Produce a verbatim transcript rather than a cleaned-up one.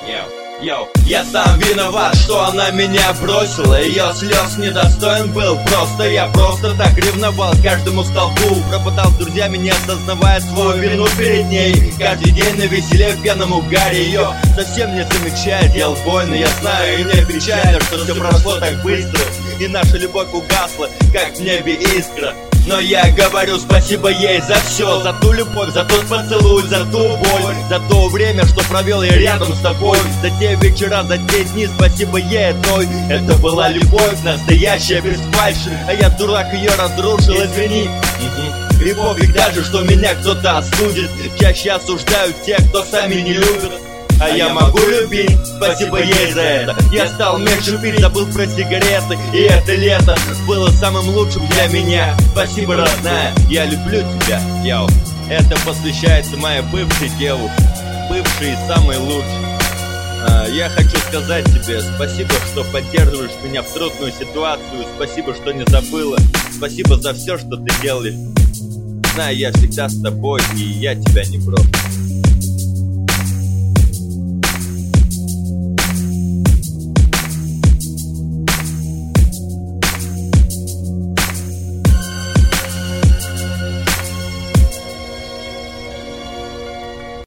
Йоу, йоу. Я сам виноват, что она меня бросила. Ее слез недостоин был, просто я просто так ревновал к каждому столбу. Пропадал с друзьями, не осознавая свою вину перед ней. Каждый день на веселе в пьяном угаре. Ее совсем не замечает, делал больно, я знаю. И мне печально, что все прошло так быстро, и наша любовь угасла, как в небе искра. Но я говорю спасибо ей за все, за ту любовь, за тот поцелуй, за ту боль, за то время, что провел я рядом с тобой, за те вечера, за те дни, спасибо ей одной. Это была любовь настоящая, без фальши, а я дурак ее разрушил, извини. Любовь ведь даже, что меня кто-то осудит. Чаще осуждают тех, кто сами не любят. А я могу любить, спасибо ей за это. Я стал меньше пить, забыл про сигареты. И это лето было самым лучшим для меня. Спасибо, родная, я люблю тебя, йоу. Это посвящается моей бывшей девушке, бывшей и самой лучшей. а, Я хочу сказать тебе спасибо, что поддерживаешь меня в трудную ситуацию. Спасибо, что не забыла. Спасибо за все, что ты делаешь. Знаю, я всегда с тобой, и я тебя не брошу.